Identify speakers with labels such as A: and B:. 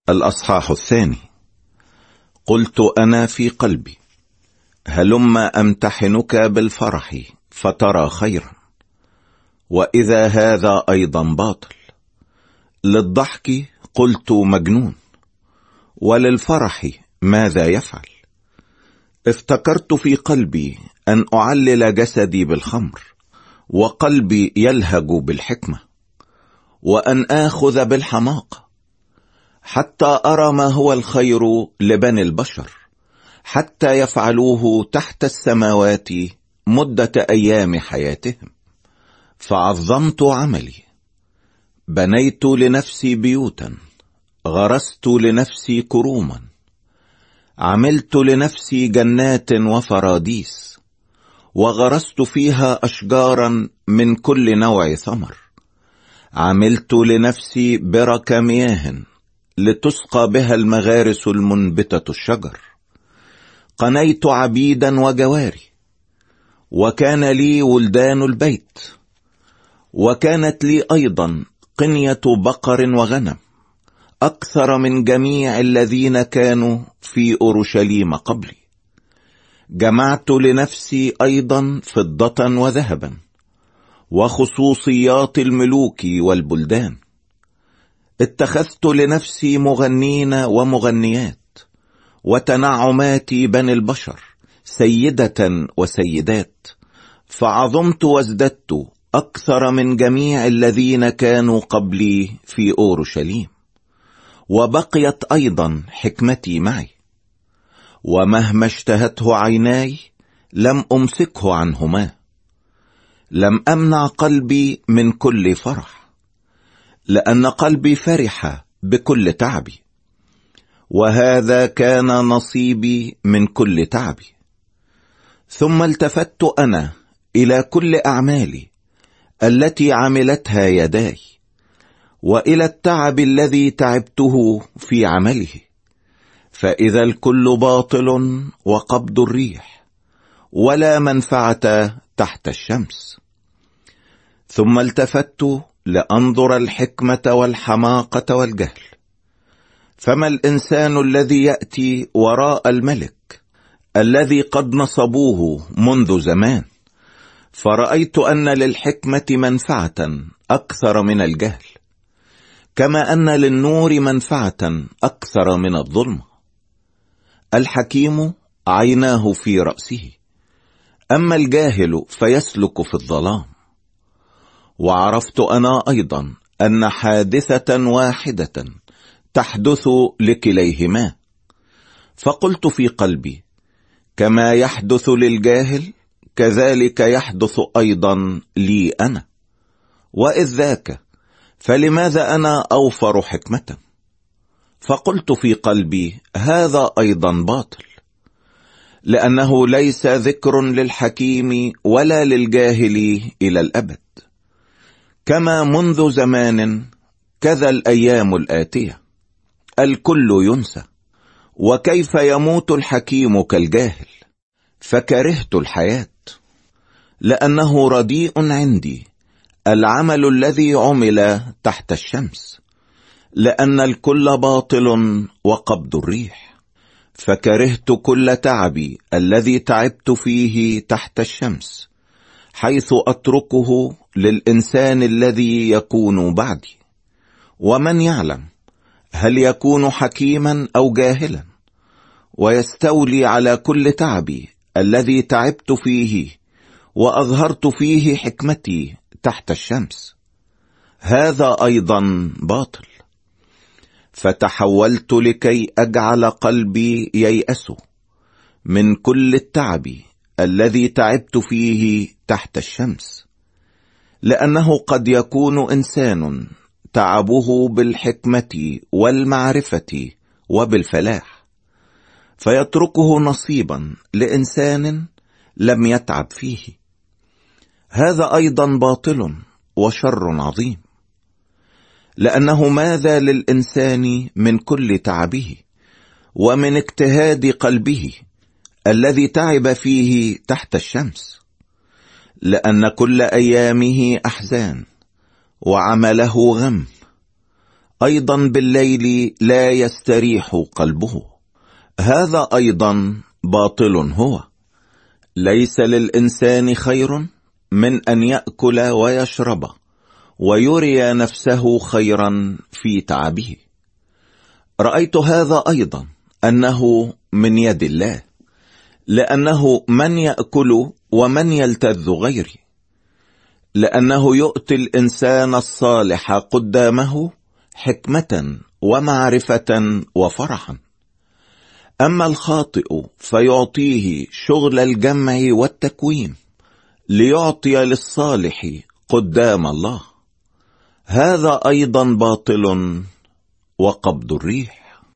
A: الأصحاح 2. قلت أنا في قلبي: هلم أمتحنك بالفرح فترى خيرا، وإذا هذا أيضا باطل. للضحك قلت مجنون، وللفرح ماذا يفعل؟ افتكرت في قلبي أن أعلل جسدي بالخمر، وقلبي يلهج بالحكمة، وأن آخذ بالحماقة، حتى أرى ما هو الخير لبني البشر، حتى يفعلوه تحت السماوات مدة أيام حياتهم. فعظمت عملي، بنيت لنفسي بيوتا، غرست لنفسي كروما، عملت لنفسي جنات وفراديس، وغرست فيها أشجارا من كل نوع ثمر. عملت لنفسي برك مياه لتسقى بها المغارس المنبتة الشجر. قنيت عبيدا وجواري، وكان لي ولدان البيت، وكانت لي أيضا قنية بقر وغنم أكثر من جميع الذين كانوا في أورشليم قبلي. جمعت لنفسي أيضا فضة وذهبا، وخصوصيات الملوك والبلدان. اتخذت لنفسي مغنين ومغنيات، وتنعمات بني البشر، سيدة وسيدات. فعظمت وازددت أكثر من جميع الذين كانوا قبلي في أورشليم، وبقيت أيضا حكمتي معي. ومهما اشتهته عيناي لم أمسكه عنهما. لم أمنع قلبي من كل فرح، لأن قلبي فرح بكل تعبي، وهذا كان نصيبي من كل تعبي. ثم التفت أنا إلى أعمال أعمالي التي عملتها يداي، وإلى التعب الذي تعبته في عمله، فإذا الكل باطل وقبض الريح، ولا منفعة تحت الشمس. ثم التفت لأنظر الحكمة والحماقة والجهل. فما الإنسان الذي يأتي وراء الملك الذي قد نصبوه منذ زمان؟ فرأيت أن للحكمة منفعة أكثر من الجهل، كما أن للنور منفعة أكثر من الظلمة. الحكيم عيناه في رأسه، أما الجاهل فيسلك في الظلام. وعرفت أنا أيضا أن حادثة واحدة تحدث لكليهما. فقلت في قلبي: كما يحدث للجاهل كذلك يحدث أيضا لي أنا. وإذ ذاك فلماذا أنا أوفر حكمة؟ فقلت في قلبي: هذا أيضا باطل، لأنه ليس ذكر للحكيم ولا للجاهل إلى الأبد. كما منذ زمان كذا الأيام الآتية، الكل ينسى. وكيف يموت الحكيم كالجاهل؟ فكرهت الحياة، لأنه رديء عندي العمل الذي عمل تحت الشمس، لأن الكل باطل وقبض الريح. فكرهت كل تعبي الذي تعبت فيه تحت الشمس، حيث أتركه للإنسان الذي يكون بعدي. ومن يعلم هل يكون حكيما أو جاهلا، ويستولي على كل تعبي الذي تعبت فيه وأظهرت فيه حكمتي تحت الشمس. هذا أيضا باطل. فتحولت لكي أجعل قلبي ييأس من كل التعب الذي تعبت فيه تحت الشمس، لأنه قد يكون إنسان تعبه بالحكمة والمعرفة وبالفلاح، فيتركه نصيبا لإنسان لم يتعب فيه. هذا أيضا باطل وشر عظيم، لأنه ماذا للإنسان من كل تعبه ومن اجتهاد قلبه الذي تعب فيه تحت الشمس؟ لأن كل أيامه أحزان، وعمله غم. أيضا بالليل لا يستريح قلبه، هذا أيضا باطل هو. ليس للإنسان خير من أن يأكل ويشرب ويري نفسه خيرا في تعبه. رأيت هذا أيضا أنه من يد الله، لأنه من يأكل ومن يلتذ غيري، لأنه يؤتي الإنسان الصالح قدامه حكمة ومعرفة وفرحا، أما الخاطئ فيعطيه شغل الجمع والتكويم ليعطي للصالح قدام الله، هذا أيضا باطل وقبض الريح.